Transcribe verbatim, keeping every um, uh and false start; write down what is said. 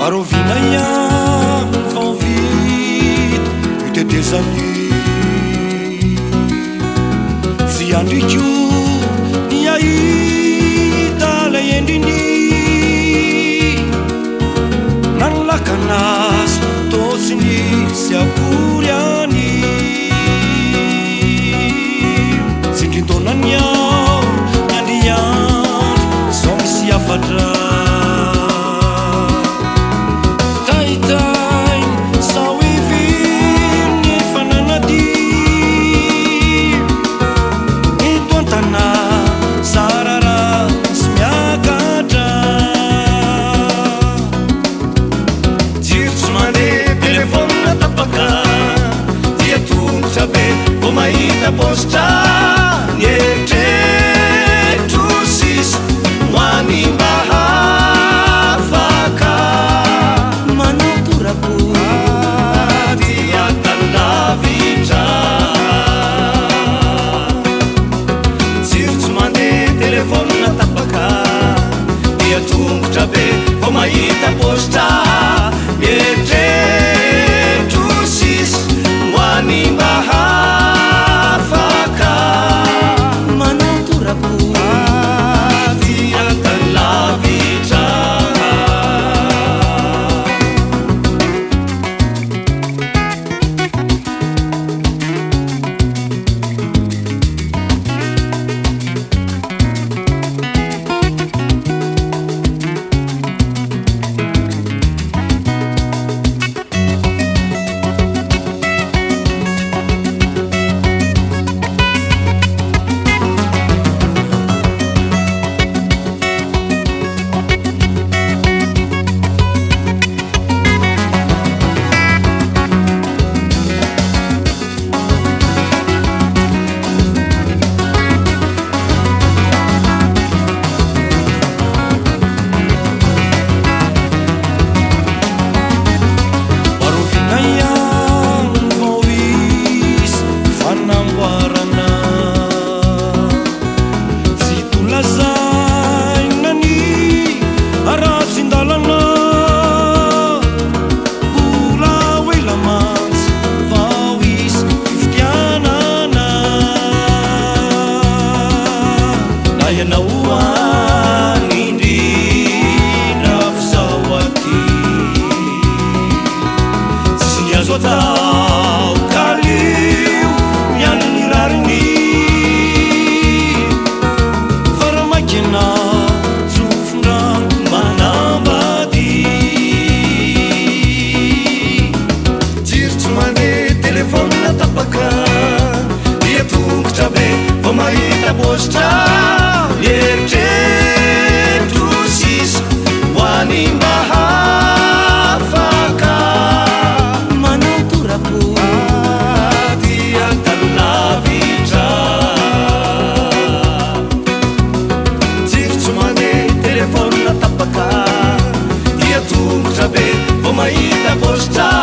Varovina ihany vao vita itetezany tsy andriko ny ahita lay endriny nanolakanazy totsiny sy akory any tsindrintonany ao andriandro zao misy afatra mahita posta nieritretro sisy moany mba hafaka manao torako dia talavitra jirotsy mandeha telefôna tapaka dia tongotra be vao mahita posta nieritretro sisy moany mba tao kalio mianany rariny faramakina jofondrano manambady jirotsy mandeha telefôna tapaka dia tongotra be vao mahita postra eritretro sisy hoany mba Mahita posta